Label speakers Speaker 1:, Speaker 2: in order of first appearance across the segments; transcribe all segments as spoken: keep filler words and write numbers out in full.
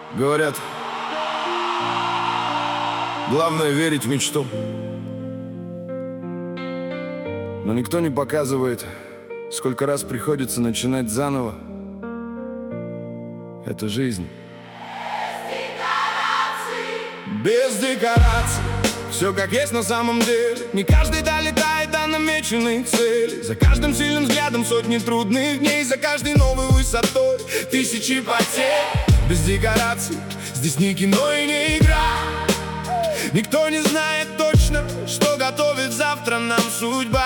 Speaker 1: Говорят, главное верить в мечту. Но никто не показывает, сколько раз приходится начинать заново. Это жизнь. Без декораций, все как есть на самом деле. Не каждый долетает до намеченной цели. За каждым сильным взглядом сотни трудных дней. За каждой новой высотой тысячи потерь. Без декораций, здесь не кино и не игра. Никто не знает точно, что готовит завтра нам судьба.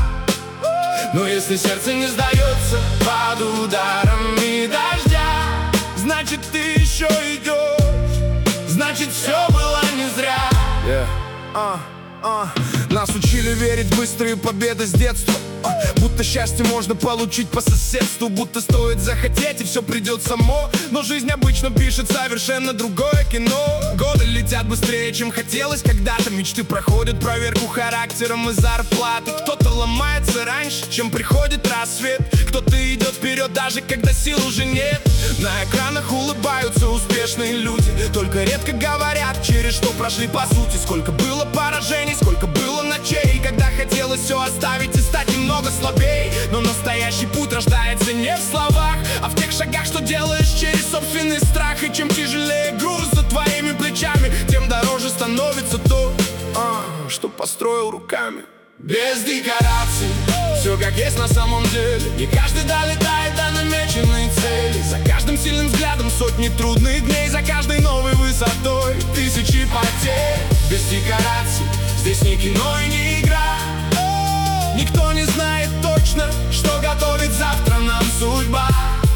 Speaker 1: Но если сердце не сдается под ударами дождя, значит ты еще идешь, значит все было не зря. yeah. uh, uh. Нас учили верить в быстрые победы с детства, uh, будто счастье можно получить по соседству, будто стоит захотеть и все придет само. Но жизнь обычно пишет совершенно другое кино. Годы летят быстрее, чем хотелось когда-то. Мечты проходят проверку характером и зарплаты. Кто-то ломается раньше, чем приходит рассвет. Кто-то идет вперед, даже когда сил уже нет. На экранах улыбаются успешные люди, только редко говорят, через что прошли по сути. Сколько было поражений, сколько было ночей, когда хотелось все оставить и стать немного слабей. Но настоящий путь рождается не в словах, а в тех шагах, что делаешь через собственный страх. И чем тяжелее груз за твоими плечами, тем дороже становится то, а, что построил руками. Без декораций, все как есть на самом деле. Не каждый долетает до намеченной цели. За каждым сильным взглядом сотни трудных дней. За каждой новой высотой тысячи потерь. Без декораций, здесь не кино и не игра. Никто не знает точно, что готовит завтра нам судьба.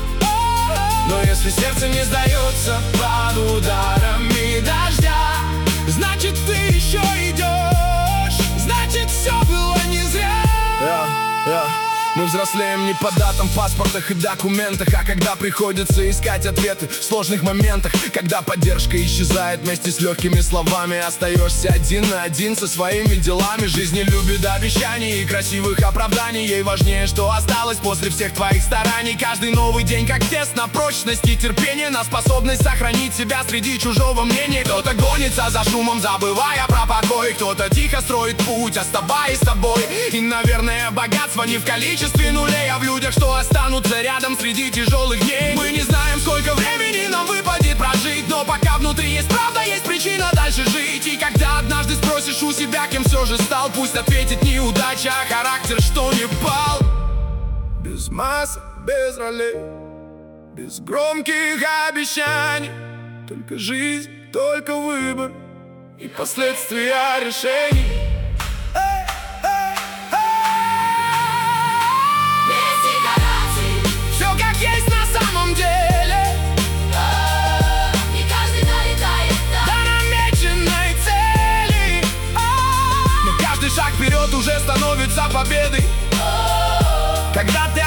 Speaker 1: Но если сердце не сдается под ударами дождя, значит ты еще идешь, значит все было не зря. yeah, yeah. Мы взрослеем не по датам, паспортах и документах, а когда приходится искать ответы в сложных моментах. Когда поддержка исчезает вместе с легкими словами, остаешься один на один со своими делами. Жизнь не любит обещаний и красивых оправданий. Ей важнее, что осталось после всех твоих стараний. Каждый новый день как тест на прочность и терпение, на способность сохранить себя среди чужого мнения. Кто-то гонится за шумом, забывая про покой. Кто-то тихо строит путь, оставаясь с тобой. И, наверное, богатство не в количестве нулей, а в людях, что останутся рядом среди тяжелых дней. Мы не знаем, сколько времени нам выпадет прожить, но пока внутри есть правда, есть причина дальше жить. И когда однажды спросишь у себя, кем все же стал, пусть ответит неудача, а характер, что не пал. Без масок, без ролей, без громких обещаний, только жизнь, только выбор и последствия решений. Шаг вперед уже становится победой. Когда ты